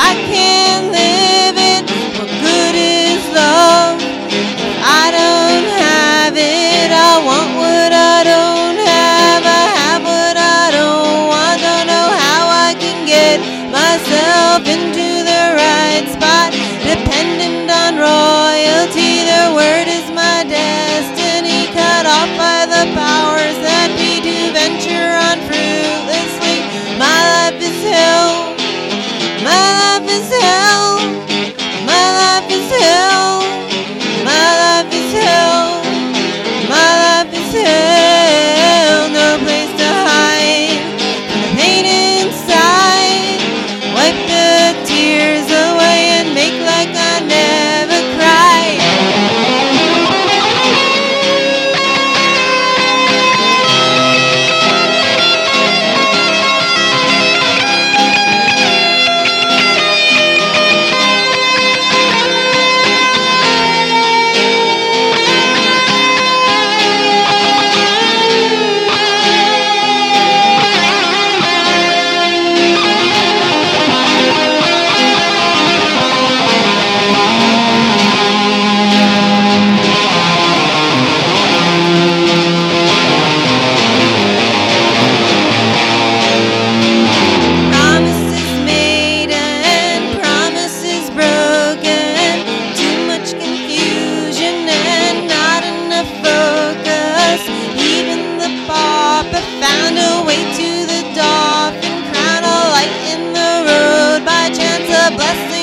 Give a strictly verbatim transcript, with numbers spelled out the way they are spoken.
I can't live it. What good is love? I don't have it. I want what I don't have. I have what I don't want. Don't know how I can get myself into the right spot. Dependent on royalty. Their word is my destiny. Cut off by the powers that be to venture on fruitlessly. My life is hell. My life is hell. My life is hell. My life is hell. My life is hell. No place to hide from the pain inside. Wipe the tears away and make like I never cried. Promises made and promises broken. Too much confusion and not enough focus. Even the pauper found a way to the dolphin crown. A light in the road by chance, a blessing.